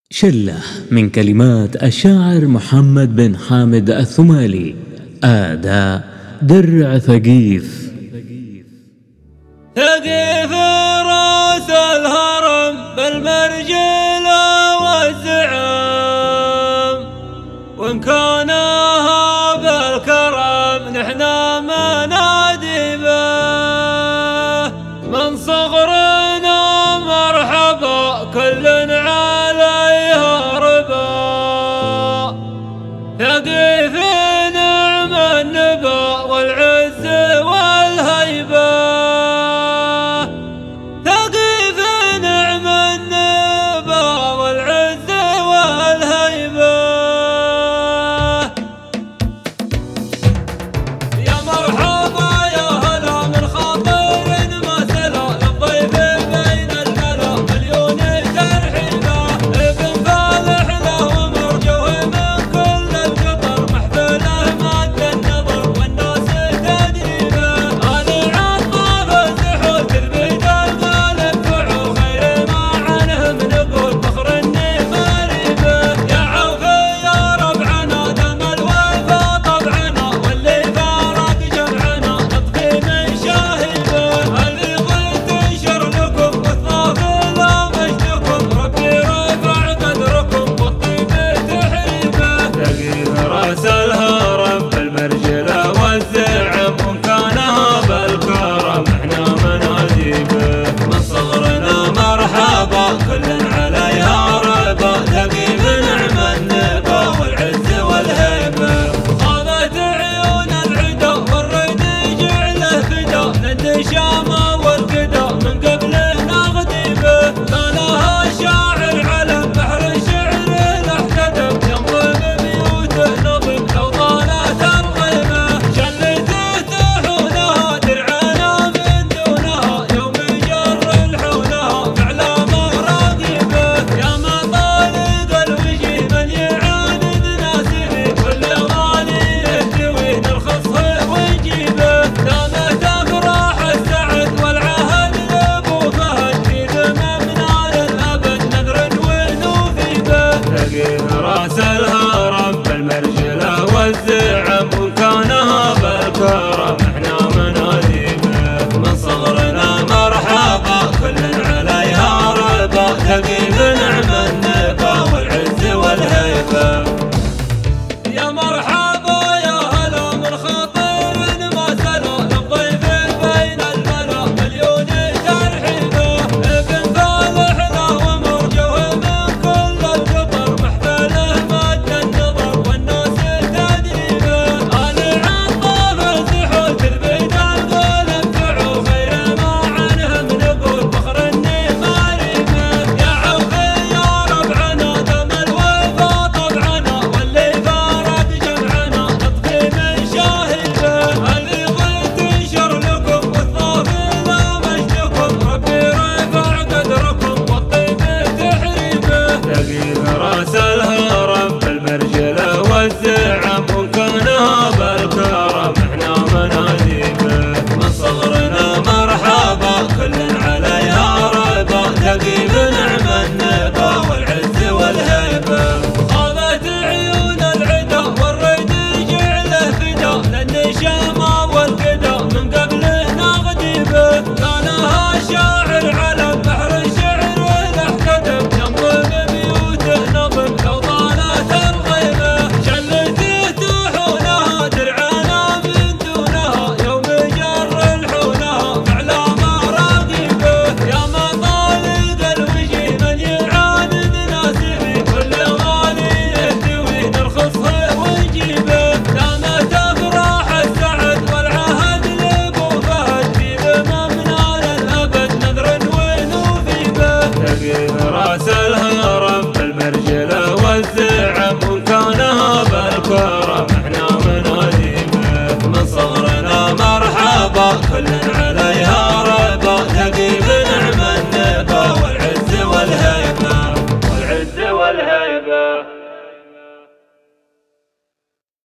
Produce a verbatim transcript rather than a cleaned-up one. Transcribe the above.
شلة من كلمات الشاعر محمد بن حامد الثمالي. أداء درع ثقيف. ثقيف راس الهرم بالمرجلة والزعم، وإن كانها بالكرم نحنا منادي به. من صغرنا مرحبا كل عليها ربا، ثقيف نعم النبا والعز والهيبة. ثقيف نعم النبا والعز والهيبة. يا مرحبا يا هلا من خاطر ما سلا للضيف بين الملا مليون ترحيبه. ابن فالح له مرجوه من كل القطر، محفله مد النظر والناس تدريبه. انا عطاف الزحوت البيد الغالب فعو خير ما عنهم نقول فخر اني مريبه. يا عوفي يا ربعنا دم الوفا طبعنا، واللي فارق جمعنا نطفي من شاهبه. اللي ضيت تنشر لكم والثافل مجدكم، ربي رفع قدركم والطيب تحريبه. ثقيف راس الهرم بالمرجله والزعم، وان كانها بالكرم احنا مناديبه. من صغرنا مرحبا كل عليها ربا، ثقيف نعم النبا والعز والهيبه. خابت عيون العدا والريد جعله فدا، ند الشامه والقدا من قبل نغديبه. قالها الشاعر على بحر الشعر الاحتدم، ينظم بيوته نظم لو طالت الغيبه. شلته تحونها درعنا من دونها، يوم جر الحونها فعلا مراقبه. يا ما طالق الوجه من يعاند ناسبي، كل غالي يهتوي نرخصه ويجيبه. دامت افراح السعد والعهد لابو فهد، في ذممنا للابد نذر ونوفي به. ثقيف راس الهرم بالمرجله والزعم، وان كانها بالكرم احنا مناديبه. من صغرنا مرحبا كل عليها ربا، ثقيف نعم النبا والعز والهيبه. يا مرحبا يا هلا من خاطر ما سلا للضيف بين الملا مليون ترحيبه. ابن فالح له مرجوه من كل القطر، محفله مد النظر والناس تدريبه. انا عطاف الزحوت البيد الغالب فعو خير ما عنهم نقول فخر اني مريبه. يا عوفي يا ربعنا دم الوفا طبعنا، واللي فارق جمعنا نطفي من شاهبه. اللي ضيت تنشر لكم والثافل مجدكم، ربي رفع قدركم والطيب تحريبه. ثقيف راس الهرم بالمرجله والزعم، وان كانها بالكرم احنا مناديبه. من صغرنا مرحبا كل عليها ربا، ثقيف نعم النبا والعز والهيبه. خابت عيون العدا والريد جعله فدا، لان الشامه والقدا من قبل نغديبه. كانها الشاعر على بحر الشعر الاحتدم، ينظم بيوته نظم لو طالت الغيبه. شلته تحونها درعنا من دونها، يوم جر الحونها فعلا مراقبه. يا ما طالق الوجه من يعاند ناسبي، كل غالي يهتوي نرخصه ويجيبه. دامت افراح السعد والعهد لابو فهد، في ذممنا للابد نذر ونوفي به. ثقيف راس الهرم بالمرجله والزعم، وان كانها بالكرم احنا مناديبه. من صغرنا مرحبا كل على